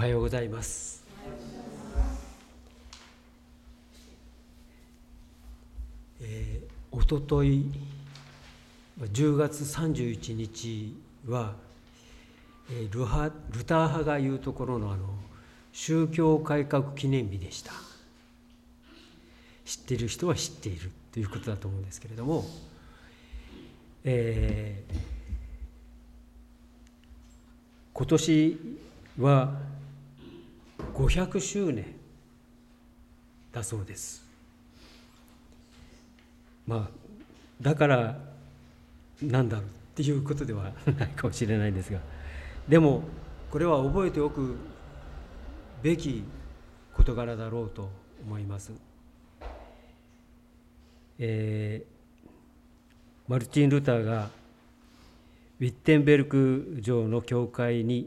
はようございます。おととい10月31日はルター派が言うところの宗教改革記念日でした。知っている人は知っているということだと思うんですけれども、今年は500周年だそうです。だからなんだろうっていうことではないかもしれないんですが、でもこれは覚えておくべき事柄だろうと思います。マルティン・ルターがウィッテンベルク城の教会に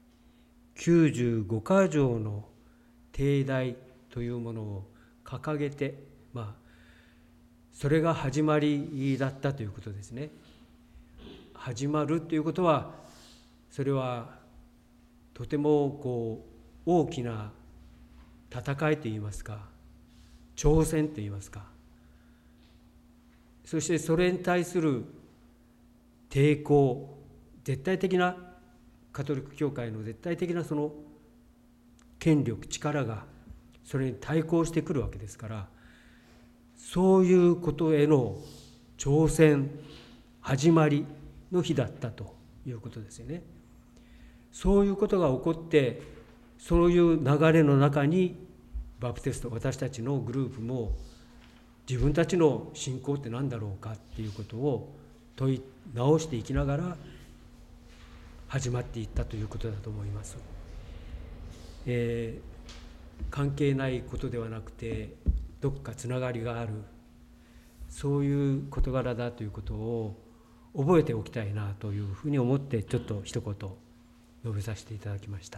95か条の帝大というものを掲げて、それが始まりだったということですね。始まるということは、それはとても大きな戦いといいますか、挑戦といいますか、そしてそれに対する抵抗、絶対的なカトリック教会の絶対的なその権力、力がそれに対抗してくるわけですから、そういうことへの挑戦、始まりの日だったということですよね。そういうことが起こって、そういう流れの中にバプテスト、私たちのグループも自分たちの信仰って何だろうかっていうことを問い直していきながら始まっていったということだと思います。関係ないことではなくて、どこかつながりがある、そういう事柄だということを覚えておきたいなというふうに思って、ちょっと一言述べさせていただきました。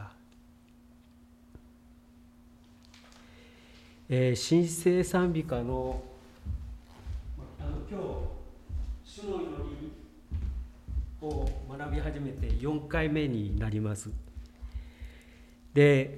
新生賛美歌の今日主の祈りを学び始めて4回目になります。で、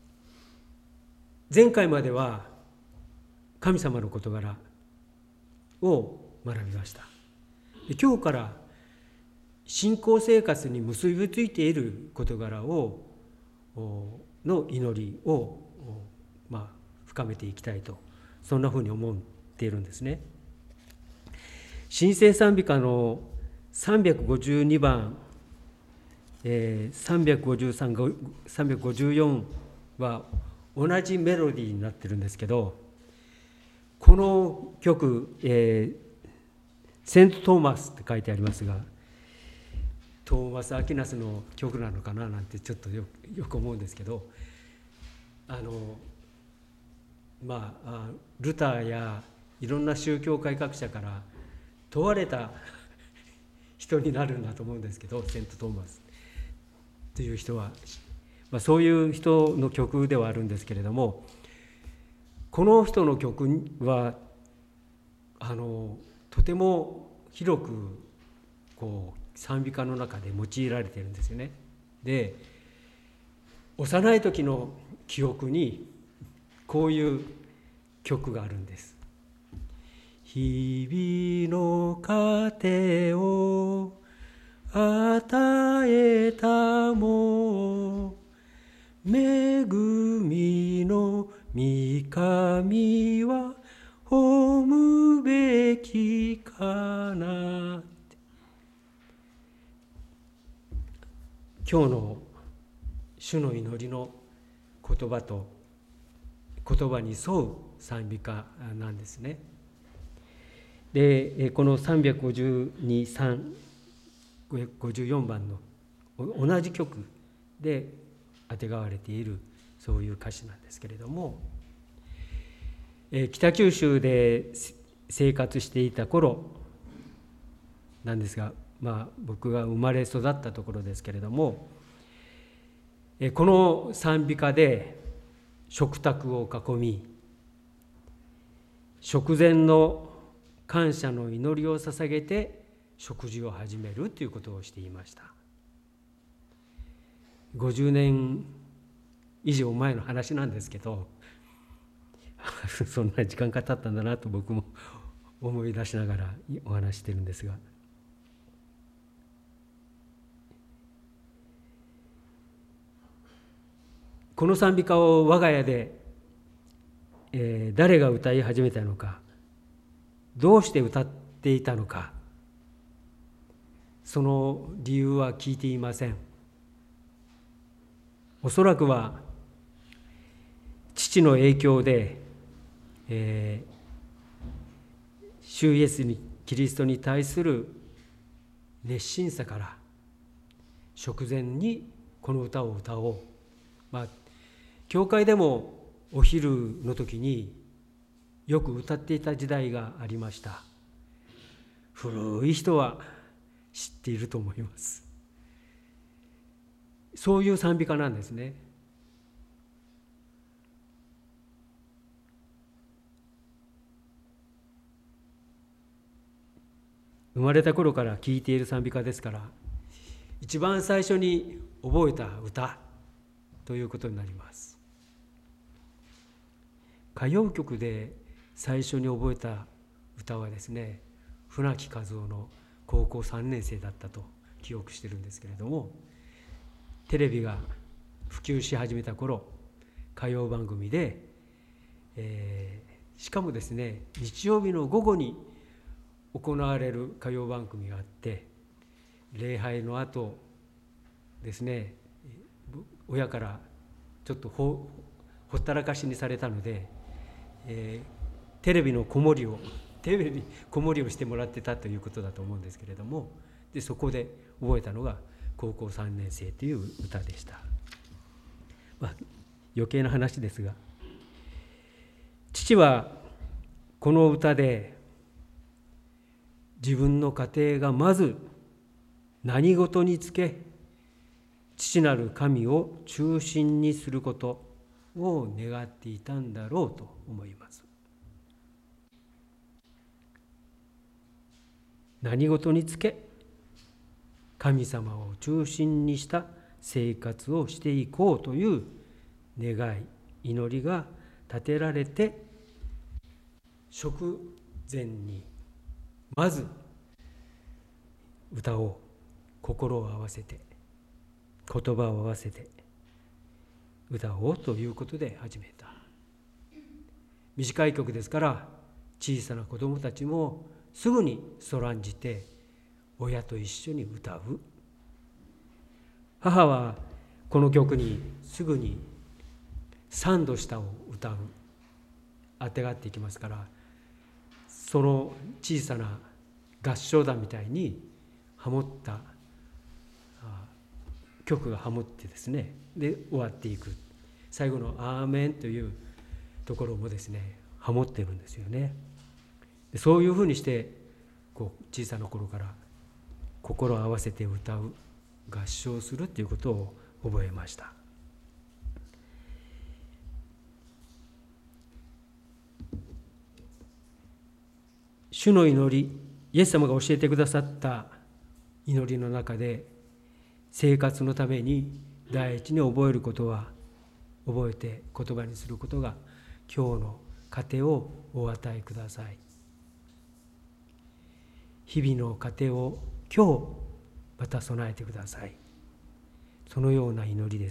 前回までは神様の事柄を学びました。今日から信仰生活に結びついている事柄の祈りを深めていきたいと、そんなふうに思っているんですね。新生賛美歌の352番、353、354は同じメロディーになってるんですけど、この曲、セント・トーマスって書いてありますが、トーマス・アキナスの曲なのかななんてちょっとよく思うんですけど、ルターやいろんな宗教改革者から問われた人になるんだと思うんですけど、セント・トーマスという人は、そういう人の曲ではあるんですけれども、この人の曲はとても広く賛美歌の中で用いられているんですよね。で、幼い時の記憶にこういう曲があるんです。日々の糧を与えたも恵みの御神は褒むべきかな。今日の主の祈りの言葉と言葉に沿う賛美歌なんですね。で、この352、54番の同じ曲であてがわれている、そういう歌詞なんですけれども、北九州で生活していた頃なんですが、僕が生まれ育ったところですけれども、この賛美歌で食卓を囲み、食前の感謝の祈りを捧げて食事を始めるということをしていました。50年以上前の話なんですけどそんな時間が経ったんだなと僕も思い出しながらお話してるんですが、この賛美歌を我が家で、誰が歌い始めたのか、どうして歌っていたのか、その理由は聞いていません。おそらくは父の影響で、主イエスにキリストに対する熱心さから食前にこの歌を歌おう、教会でもお昼の時によく歌っていた時代がありました。古い人は知っていると思います。そういう賛美歌なんですね。生まれた頃から聴いている賛美歌ですから、一番最初に覚えた歌ということになります。歌謡曲で最初に覚えた歌はですね、船木和夫の高校3年生だったと記憶してるんですけれども、テレビが普及し始めた頃、歌謡番組で、しかもですね、日曜日の午後に行われる歌謡番組があって、礼拝の後ですね、親からちょっとほったらかしにされたので、テレビ子守りをしてもらってたということだと思うんですけれども、でそこで覚えたのが高校3年生という歌でした。余計な話ですが、父はこの歌で自分の家庭がまず何事につけ父なる神を中心にすることを願っていたんだろうと思います。何事につけ神様を中心にした生活をしていこうという願い、祈りが立てられて、食前にまず歌を心を合わせて、言葉を合わせて歌おうということで始めた。短い曲ですから、小さな子どもたちもすぐにそらんじて親と一緒に歌う。母はこの曲にすぐに3度下を歌う、あてがっていきますから、その小さな合唱団みたいにハモった曲がハモってですね、で終わっていく。最後のアーメンというところもですね、ハモってるんですよね。そういうふうにして小さな頃から心を合わせて歌う、合唱するということを覚えました。主の祈り、イエス様が教えてくださった祈りの中で、生活のために第一に覚えることは、覚えて言葉にすることが、今日の糧をお与えください。日々の糧を今日また備えてください。そのような祈りです。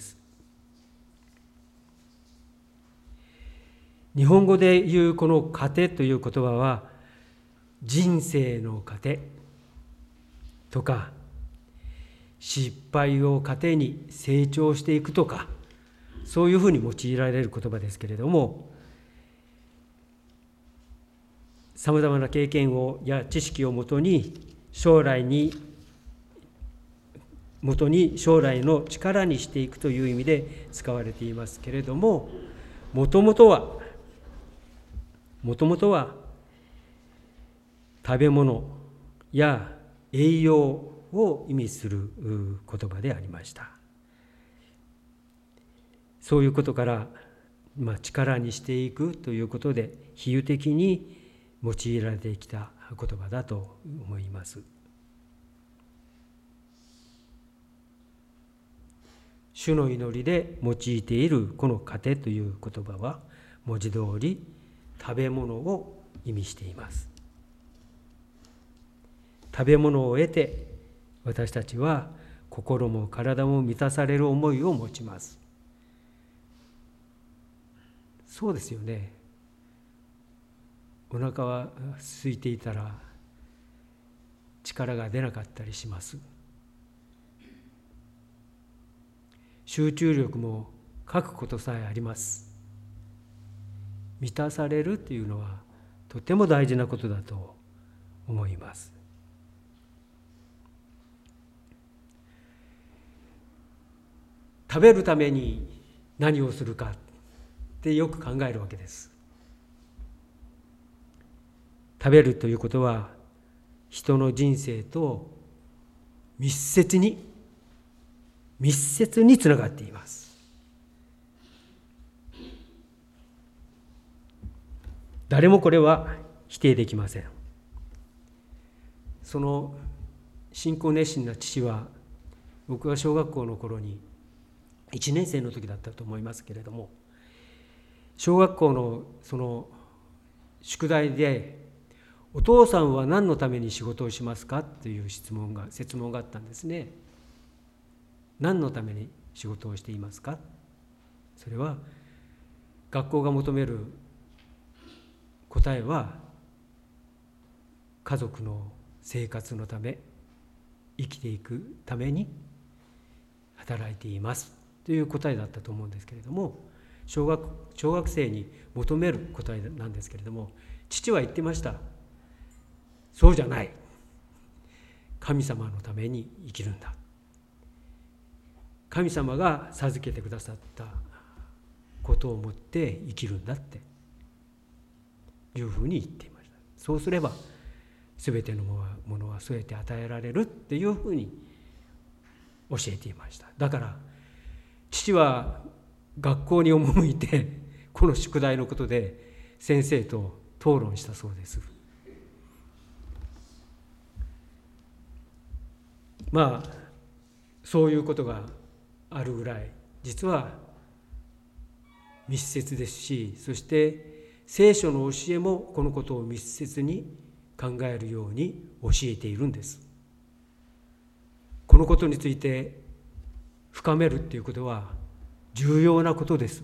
日本語で言うこの糧という言葉は、人生の糧とか、失敗を糧に成長していくとか、そういうふうに用いられる言葉ですけれども、さまざまな経験や知識をもとに将来の力にしていくという意味で使われていますけれども、もともとは食べ物や栄養を意味する言葉でありました。そういうことから、力にしていくということで比喩的に用いられてきた言葉だと思います。主主の祈りで用いているこの糧という言葉は文字通り食べ物を意味しています。食べ物を得て私たちは心も体も満たされる思いを持ちます。そうですよね。お腹は空いていたら力が出なかったりします。集中力も書くことさえあります。満たされるというのはとても大事なことだと思います。食べるために何をするかってよく考えるわけです。食べるということは人の人生と密接につながっています。誰もこれは否定できません。その信仰熱心な父は、僕が小学校の頃に1年生の時だったと思いますけれども、小学校のその宿題でお父さんは何のために仕事をしますかという質問があったんですね。何のために仕事をしていますか。それは学校が求める答えは、家族の生活のため、生きていくために働いていますという答えだったと思うんですけれども、小学生に求める答えなんですけれども、父は言ってました。そうじゃない。神様のために生きるんだ。神様が授けてくださったことをもって生きるんだっていうふうに言っていました。そうすれば全てのものは全て与えられるっていうふうに教えていました。だから父は学校に赴いてこの宿題のことで先生と討論したそうです。まあそういうことがあるぐらい実は密接ですし、そして聖書の教えもこのことを密接に考えるように教えているんです。このことについて深めるっていうことは重要なことです。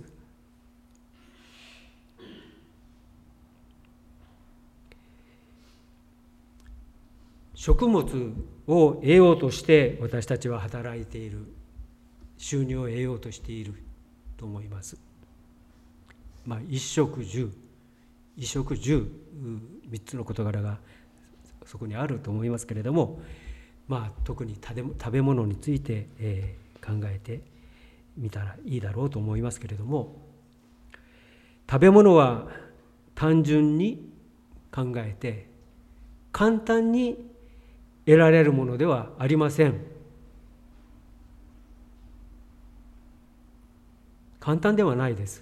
食物を得ようとして私たちは働いている、収入を得ようとしていると思います。衣食住3つの事柄がそこにあると思いますけれども、特に食べ物について考えてみたらいいだろうと思いますけれども、食べ物は単純に考えて簡単に得られるものではありません。簡単ではないです。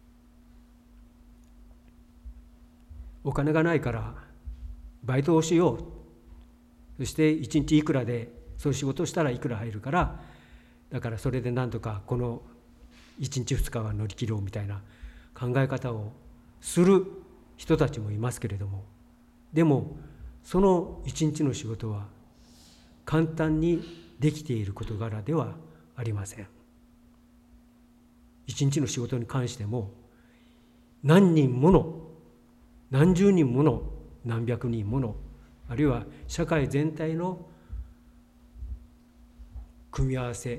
お金がないからバイトをしよう、そして1日いくらでそういう仕事をしたらいくら入るから、だからそれでなんとかこの1日2日は乗り切ろうみたいな考え方をする人たちもいますけれども、でもその1日の仕事は簡単にできている事柄ではありません。1日の仕事に関しても何人もの何十人もの何百人もの、あるいは社会全体の組み合わせ、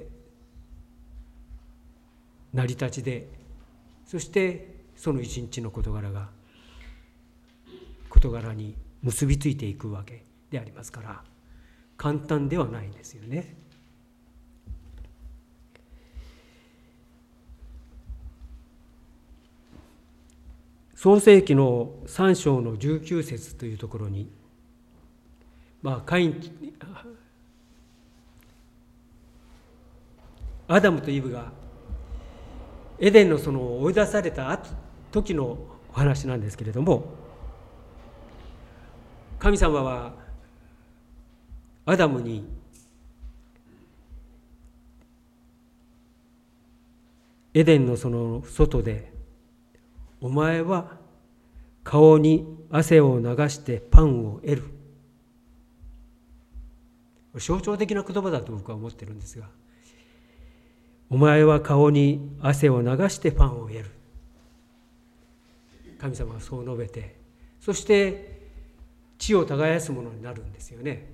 成り立ちで、そしてその一日の事柄に結びついていくわけでありますから、簡単ではないんですよね。創世記の3章の19節というところに、アダムとイブがエデンの園を追い出された時のお話なんですけれども、神様はアダムにエデンのその外で、お前は顔に汗を流してパンを得る。象徴的な言葉だと僕は思ってるんですが、お前は顔に汗を流してパンを得る。神様はそう述べて、そして地を耕すものになるんですよね。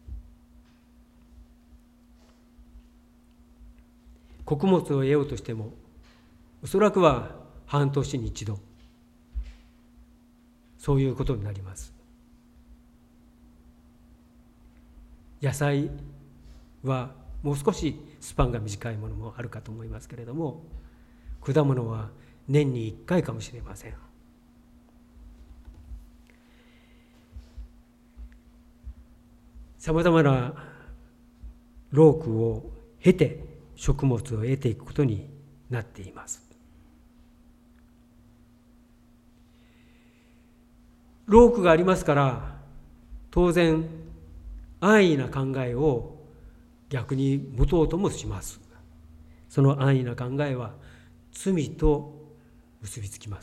穀物を得ようとしても、おそらくは半年に一度、そういうことになります。野菜はもう少しスパンが短いものもあるかと思いますけれども、果物は年に1回かもしれません。さまざまな労苦を経て食物を得ていくことになっています。労苦がありますから、当然安易な考えを逆に持とうともします。その安易な考えは罪と結びつきます。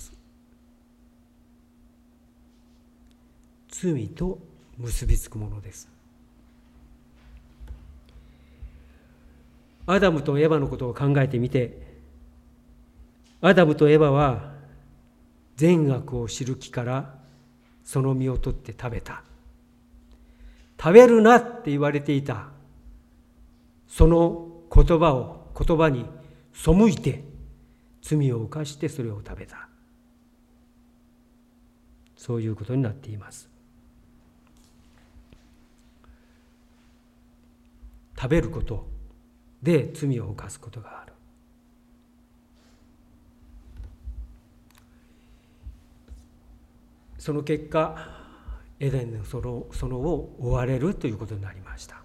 罪と結びつくものです。アダムとエバのことを考えてみて、アダムとエバは善悪を知る木からその実を取って食べた。食べるなって言われていたその言葉に背いて罪を犯してそれを食べた。そういうことになっています。食べることで罪を犯すことがある。その結果、エデンの園を追われるということになりました。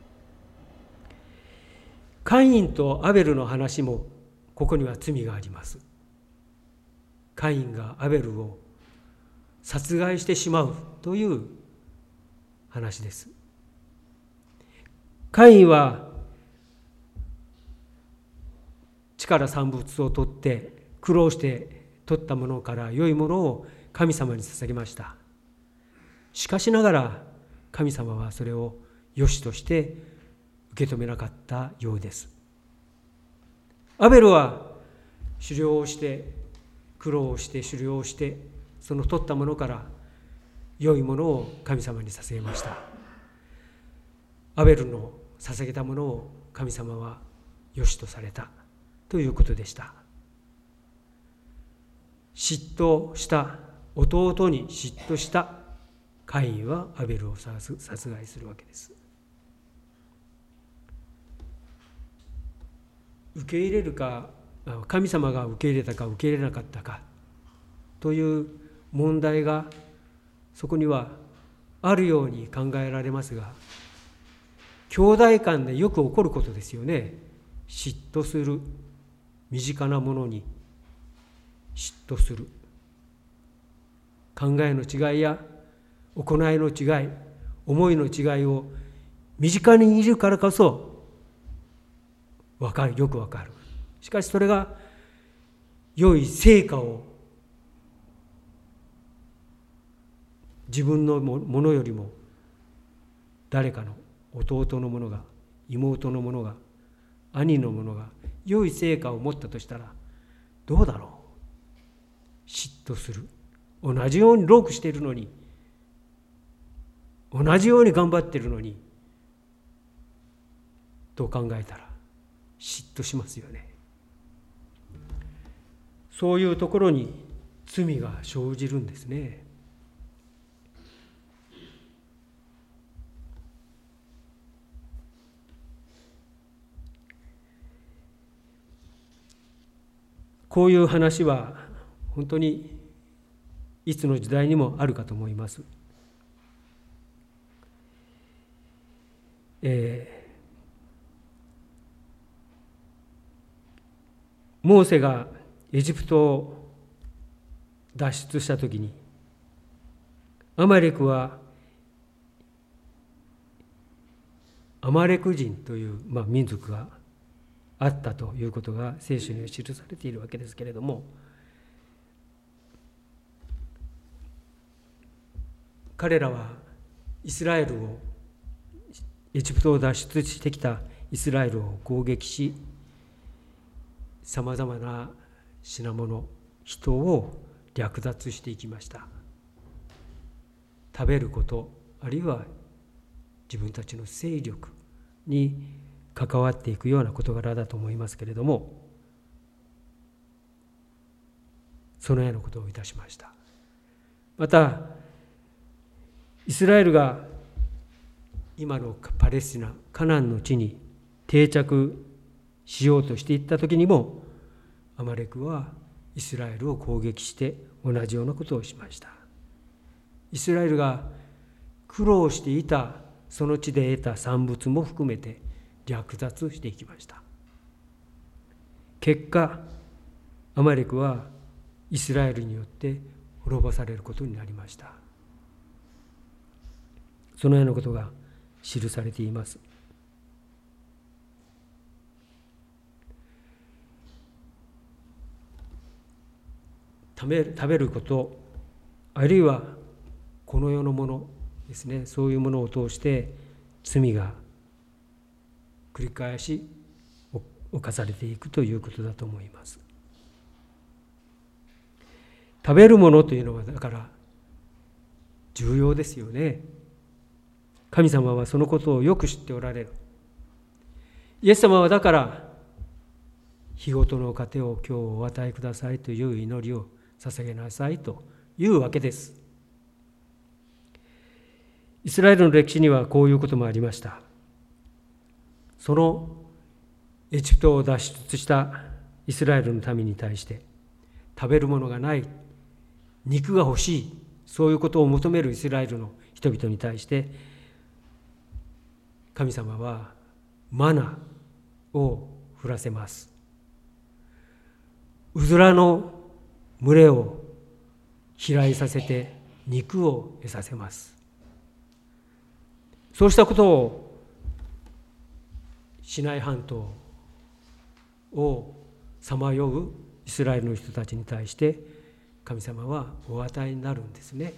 カインとアベルの話もここには罪があります。カインがアベルを殺害してしまうという話です。カインは地から産物を取って苦労して取ったものから良いものを神様に捧げました。しかしながら神様はそれを良しとして受け止めなかったようです。アベルは狩猟をして苦労をして狩猟をしてその取ったものから良いものを神様に捧げました。アベルの捧げたものを神様は良しとされたということでした。嫉妬した弟に嫉妬したカインはアベルを殺害するわけです。受け入れるか、神様が受け入れたか受け入れなかったかという問題がそこにはあるように考えられますが、兄弟間でよく起こることですよね。嫉妬する、身近なものに嫉妬する、考えの違いや行いの違い、思いの違いを身近にいるからこそよくわかる。しかしそれが良い成果を自分のものよりも誰かの弟のものが、妹のものが、兄のものが良い成果を持ったとしたらどうだろう。嫉妬する。同じように労苦しているのに、同じように頑張っているのにと考えたら嫉妬しますよね。そういうところに罪が生じるんですね。こういう話は本当にいつの時代にもあるかと思います。モーセがエジプトを脱出したときに、アマレクはアマレク人という、民族があったということが聖書には記されているわけですけれども、彼らはイスラエルを、エジプトを脱出してきたイスラエルを攻撃し、さまざまな品物、人を略奪していきました。食べること、あるいは自分たちの勢力に関わっていくような事柄だと思いますけれども、そのようなことをいたしました。またイスラエルが今のパレスチナ、カナンの地に定着しようとしていった時にも、アマレクはイスラエルを攻撃して同じようなことをしました。イスラエルが苦労していたその地で得た産物も含めて略奪していきました。結果、アマレクはイスラエルによって滅ぼされることになりました。そのようなことが記されています。食べること、あるいはこの世のものですね、そういうものを通して罪が繰り返し犯されていくということだと思います。食べるものというのはだから重要ですよね。神様はそのことをよく知っておられる。イエス様はだから日ごとの糧を今日お与えくださいという祈りを捧げなさいというわけです。イスラエルの歴史にはこういうこともありました。そのエジプトを脱出したイスラエルの民に対して食べるものがない、肉が欲しい、そういうことを求めるイスラエルの人々に対して神様はマナを降らせます。うずらの群れを飛来させて肉を得させます。そうしたことをシナイ半島をさまようイスラエルの人たちに対して神様はお与えになるんですね。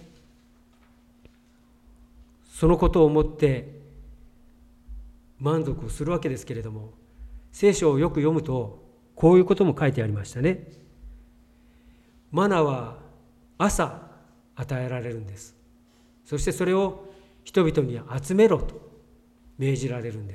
そのことをもって満足をするわけですけれども、聖書をよく読むとこういうことも書いてありましたね。マナは朝与えられるんです。そしてそれを人々に集めろと命じられるんです。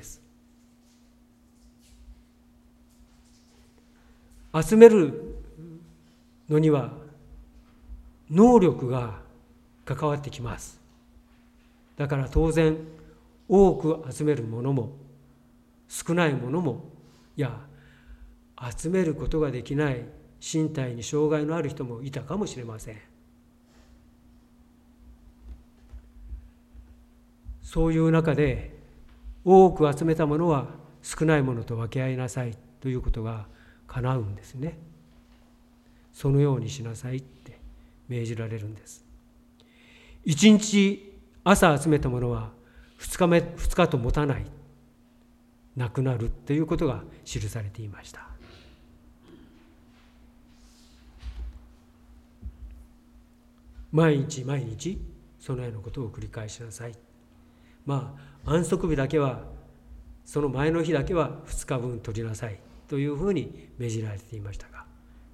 集めるのには能力が関わってきます。だから当然多く集めるものも少ないものも、いや集めることができない身体に障害のある人もいたかもしれません。そういう中で多く集めたものは少ないものと分け合いなさいということが叶うんですね。そのようにしなさいって命じられるんです。一日朝集めたものは2日と持たない、なくなるということが記されていました。毎日毎日そのようなことを繰り返しなさい。安息日だけは、その前の日だけは2日分取りなさいというふうに命じられていましたが、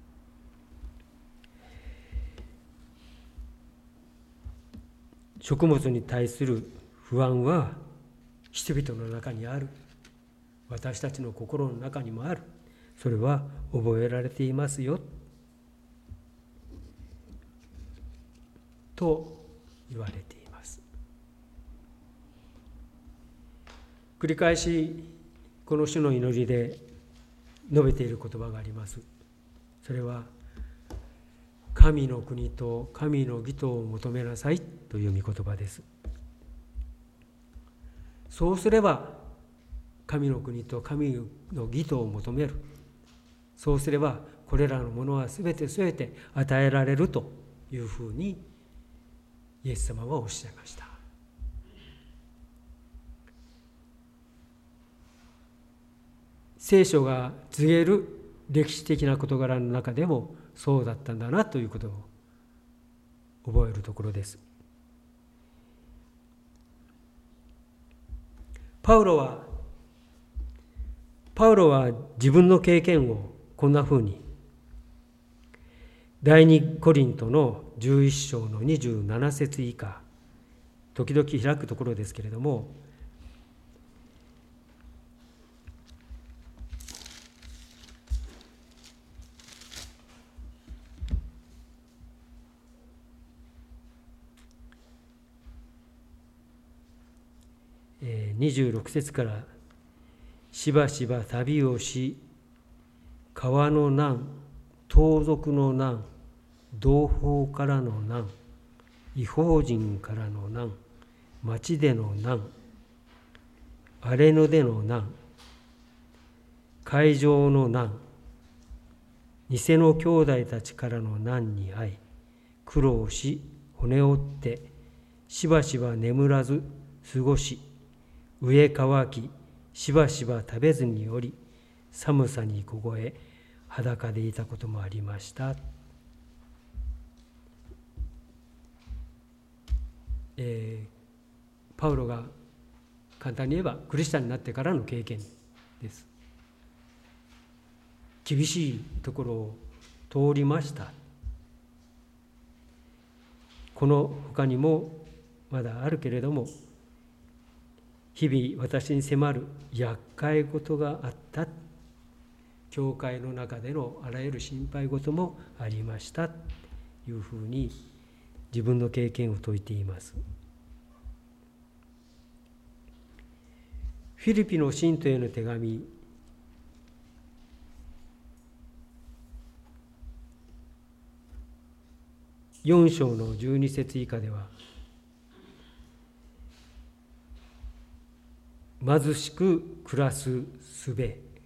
食物に対する不安は人々の中にある。私たちの心の中にもある。それは覚えられていますよと言われています。繰り返しこの主の祈りで述べている言葉があります。それは神の国と神の義とを求めなさいという御言葉です。そうすれば神の国と神の義とを求める。そうすればこれらのものは全て与えられるというふうにイエス様はおっしゃいました。 聖書が告げる歴史的な事柄の中でもそうだったんだなということを覚えるところです。パウロは自分の経験をこんなふうに第二コリントの11章の27節以下、時々開くところですけれども、26節からしばしば旅をし、川の難、盗賊の難、同胞からの難、異邦人からの難、町での難、荒れ野での難、海上の難、偽の兄弟たちからの難に遭い、苦労し骨折ってしばしば眠らず過ごし、飢え渇きしばしば食べずにおり、寒さに凍え裸でいたこともありました。パウロが簡単に言えばクリスチャンになってからの経験です。厳しいところを通りました。この他にもまだあるけれども、日々私に迫る厄介事があった。教会の中でのあらゆる心配事もありましたというふうに自分の経験を説いています。フィリピの信徒への手紙4章の12節以下では、貧しく暮らす術、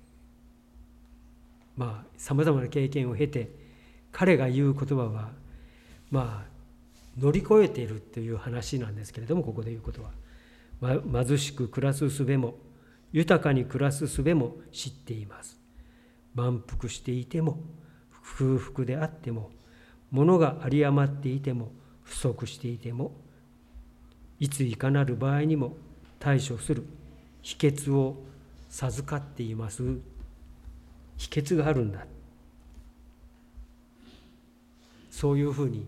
さまざまな経験を経て彼が言う言葉は乗り越えているという話なんですけれども、ここで言うことは、貧しく暮らす術も豊かに暮らす術も知っています。満腹していても空腹であっても、物が有り余っていても不足していても、いついかなる場合にも対処する秘訣を授かっています。秘訣があるんだ。そういうふうに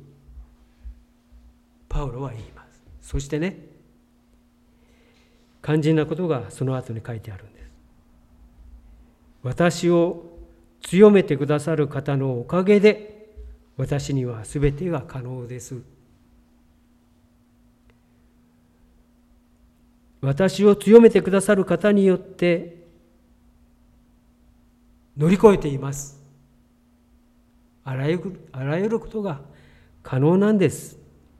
パウロは言います。そしてね、肝心なことがその後に書いてあるんです。私を強めてくださる方のおかげで私にはすべてが可能です。私を強めてくださる方によって乗り越えています。あらゆることが可能なんです。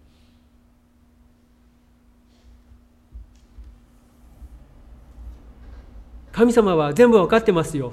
神様は全部分かってますよ。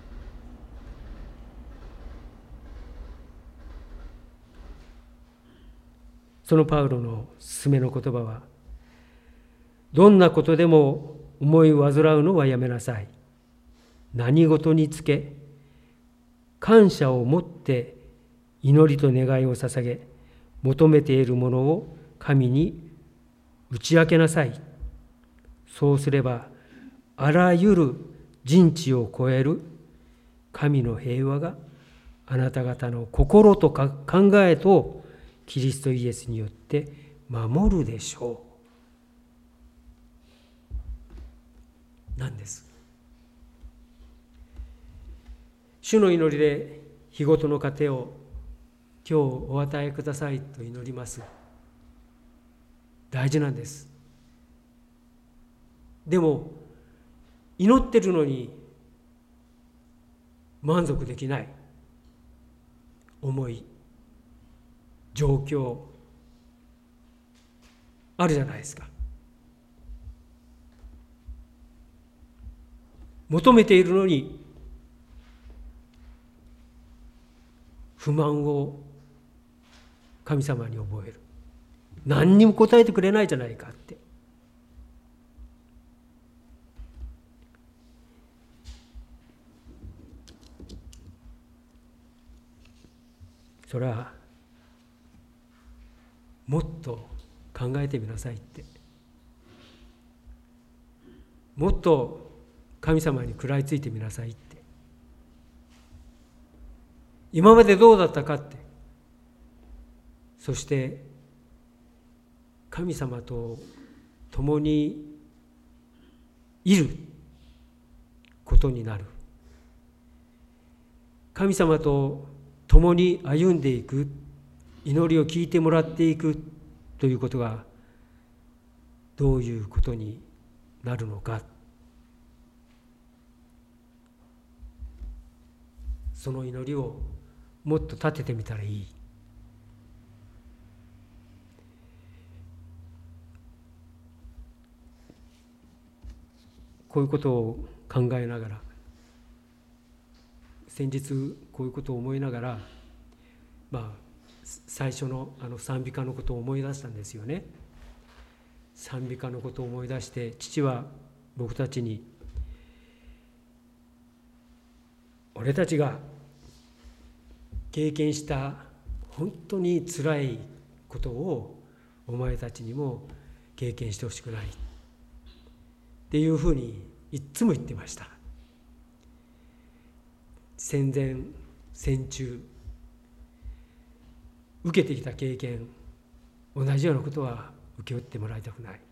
そのパウロの勧めの言葉は、どんなことでも思い煩うのはやめなさい。何事につけ感謝を持って祈りと願いを捧げ、求めているものを神に打ち明けなさい。そうすればあらゆる人知を超える神の平和があなた方の心と考えとキリストイエスによって守るでしょう。なんです。主の祈りで日ごとの糧を今日お与えくださいと祈ります。大事なんです。でも祈ってるのに満足できない思い、状況あるじゃないですか。求めているのに不満を神様に覚える。何にも答えてくれないじゃないかって。 それはもっと考えてみなさいって、もっと神様に食らいついてみなさいって、今までどうだったかって、そして神様と共にいることになる、神様と共に歩んでいく、祈りを聞いてもらっていくということがどういうことになるのか、その祈りをもっと立ててみたらいい。こういうことを考えながら、先日こういうことを思いながら、最初の賛美歌のことを思い出したんですよね。賛美歌のことを思い出して、父は僕たちに、俺たちが経験した本当につらいことをお前たちにも経験してほしくないっていうふうにいつも言ってました。戦前戦中受けてきた経験、同じようなことは請け負ってもらいたくない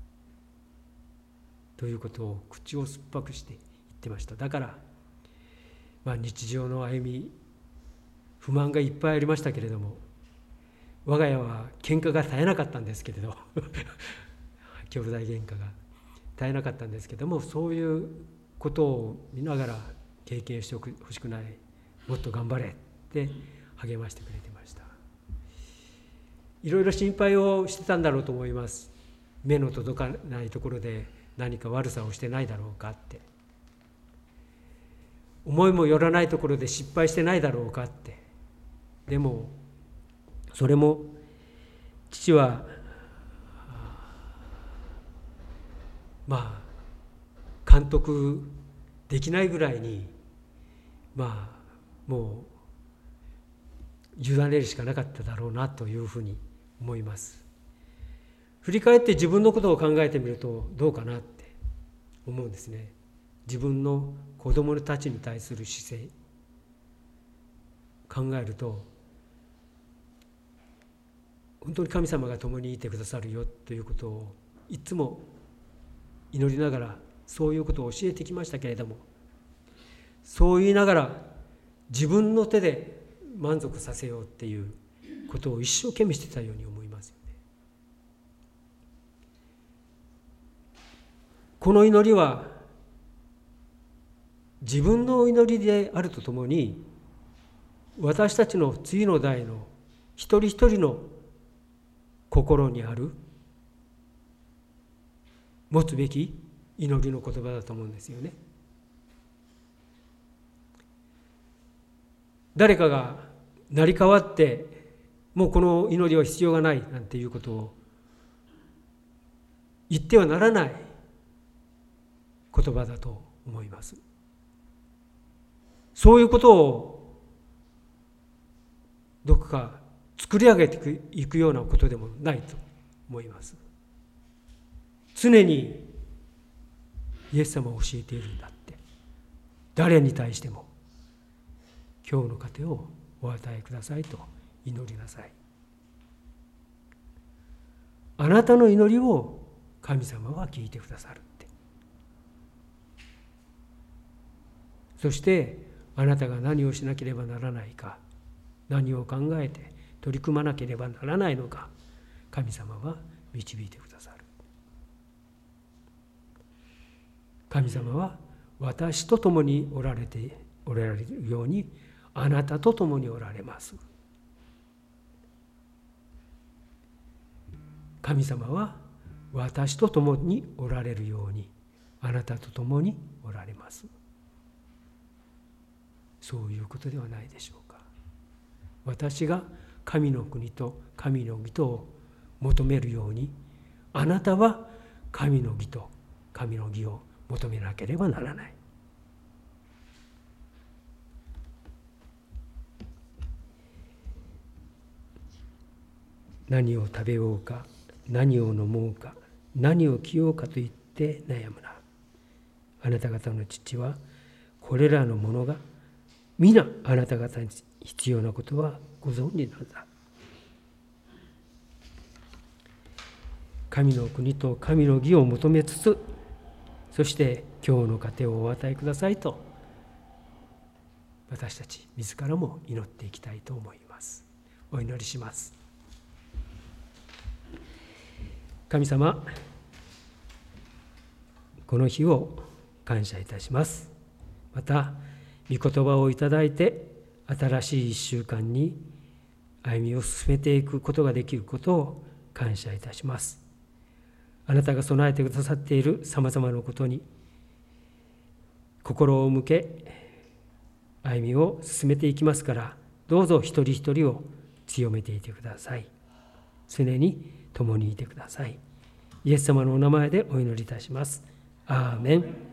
ということを口を酸っぱくして言ってました。だから、日常の歩み、不満がいっぱいありましたけれども、我が家は喧嘩が絶えなかったんですけれど兄弟喧嘩が絶えなかったんですけども、そういうことを見ながら、経験してほしくない、もっと頑張れって励ましてくれてました。いろいろ心配をしてたんだろうと思います。目の届かないところで何か悪さをしてないだろうかって、思いもよらないところで失敗してないだろうかって。でもそれも父は監督できないぐらいにもう委ねるしかなかっただろうなというふうに思います。振り返って自分のことを考えてみるとどうかなって思うんですね。自分の子供たちに対する姿勢考えると、本当に神様が共にいてくださるよということをいつも祈りながら、そういうことを教えてきましたけれども、そう言いながら自分の手で満足させようっていうことを一生懸命してたように思いますよね。この祈りは自分の祈りであるとともに、私たちの次の代の一人一人の心にある持つべき祈りの言葉だと思うんですよね。誰かが成り代わってもうこの祈りは必要がないなんていうことを言ってはならない言葉だと思います。そういうことをどこか作り上げていくようなことでもないと思います。常にイエス様を教えているんだって、誰に対しても今日の糧をお与えくださいと祈りなさい。あなたの祈りを神様は聞いてくださるって。そしてあなたが何をしなければならないか、何を考えて取り組まなければならないのか、神様は導いてくださる。神様は私と共におられるように、あなたと共におられます。神様は私と共におられるように、あなたと共におられます。そういうことではないでしょうか。私が神の国と神の義とを求めるように、あなたは神の義と神の義を求めなければならない。 何を食べようか、何を飲もうか、何を着ようかと言って悩むな。あなた方の父はこれらのものが皆あなた方に必要なことはご存知なのだ。神の国と神の義を求めつつ、そして今日の糧をお与えくださいと、私たち自らも祈っていきたいと思います。お祈りします。神様、この日を感謝いたします。また御言葉をいただいて、新しい1週間に歩みを進めていくことができることを感謝いたします。あなたが備えてくださっているさまざまなことに心を向け歩みを進めていきますから、どうぞ一人一人を強めていてください。常に共にいてください。イエス様のお名前でお祈りいたします。アーメン。